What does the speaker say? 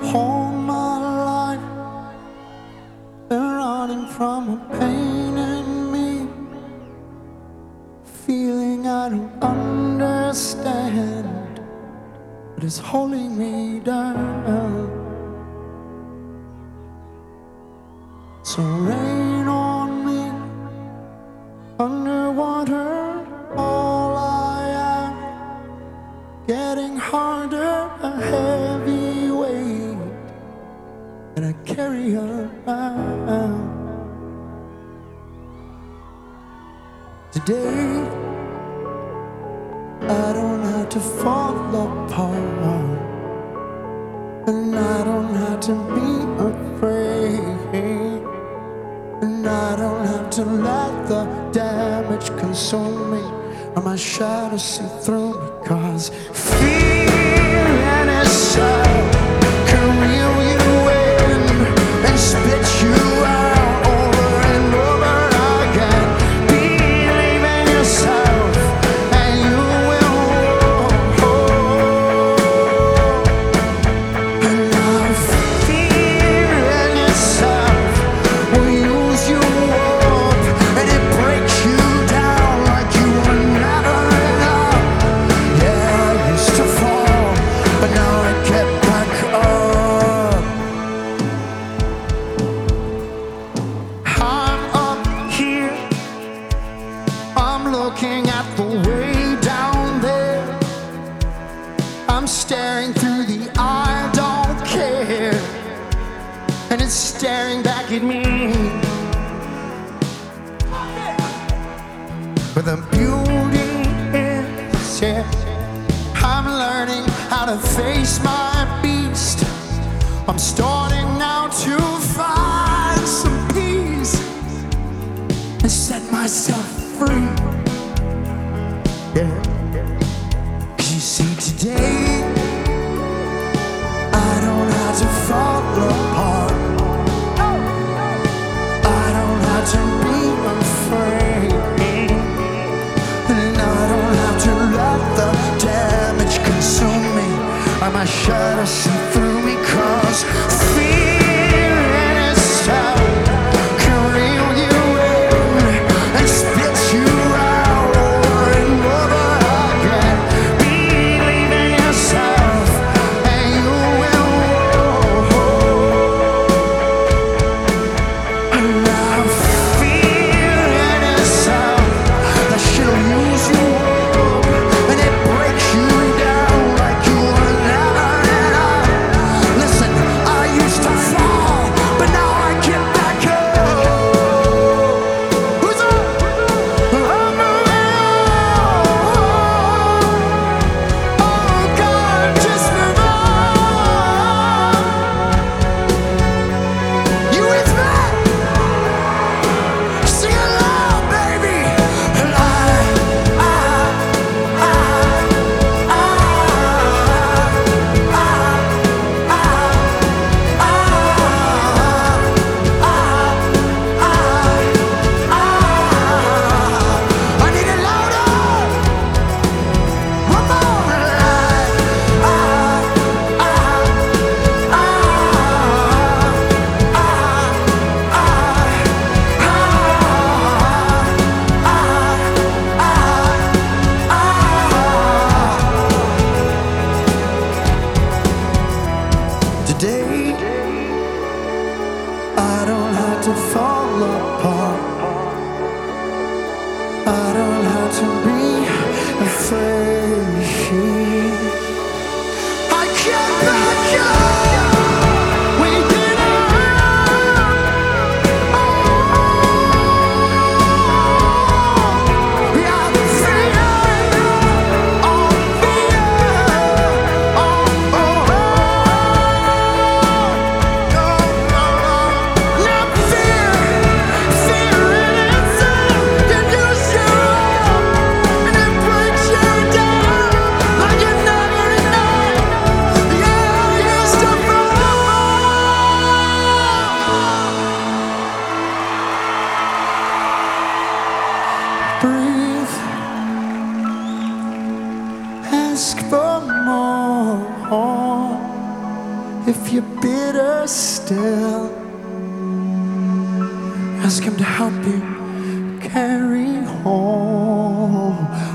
All my life, been running from a pain in me, feeling I don't understand, but it's holding me down. So rain on me, underwater, all I am, getting harder, a heavy weight that I carry around. Today, I don't have to fall apart, and I don't have to be afraid, and I don't have to let the damage consume me, or my shadow see through me, 'cause fear and itself can reel you in and spit you out over and over again. Believe in yourself and you will hold. And now fear and itself will use you up, and it breaks you down like you were never enough. Yeah, I used to fall, but now I get back up. I'm up here, I'm looking at the way down there. I'm staring through the I don't care, and it's staring back at me. But the beauty is, yeah, I'm learning how to face my beast. I'm starting now to find some peace and set myself free. Yeah. 'Cause you see, today I don't have to fall apart. I don't have to be afraid, and I don't have to let the damage consume me, or my shadow see through me, 'cause fear in itself can reel you in and spit you out over and over again. Believe in yourself and you will hold. And now fear in itself that she'll use you up, and it breaks you down like you were never enough. Listen, I used to fall, but now I get back up. Who's up? I'm moving on. Oh God, just move on. You with me? Sing it loud, baby. And I need it louder. One more. Today, I don't have to fall apart. I don't have to be afraid. I get back up. We did it. Yeah, fear. Oh, fear. Oh, oh, oh. Not fear. Fear in itself can use you up, and it breaks you down like you never enough. Yeah. bitter still. Ask him to help you carry home.